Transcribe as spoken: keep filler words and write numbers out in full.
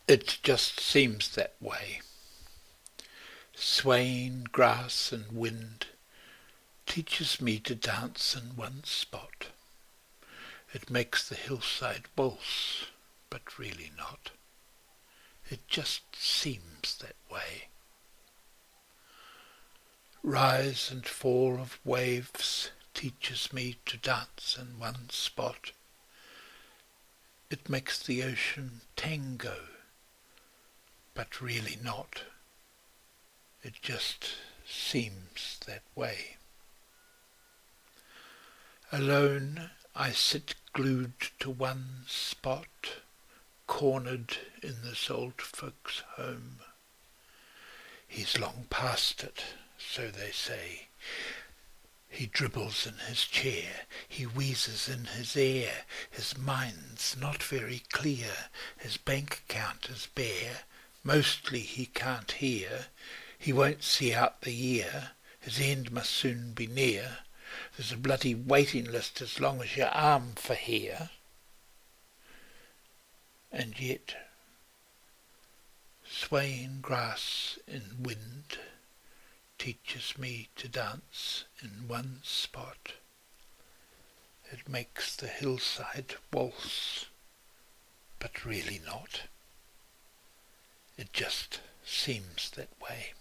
It just seems that way. Swaying grass and wind teaches me to dance in one spot. It makes the hillside waltz, but really not. It just seems that way. Rise and fall of waves teaches me to dance in one spot. It makes the ocean tango, but really not. It just seems that way. Alone I sit glued to one spot, cornered in this old folks' home. He's long past it, so they say. He dribbles in his chair, he wheezes in his ear, his mind's not very clear, his bank account is bare, mostly he can't hear, he won't see out the year, his end must soon be near, there's a bloody waiting list as long as your arm for here. And yet, swaying grass in wind teaches me to dance in one spot. It makes the hillside waltz, but really not. It just seems that way.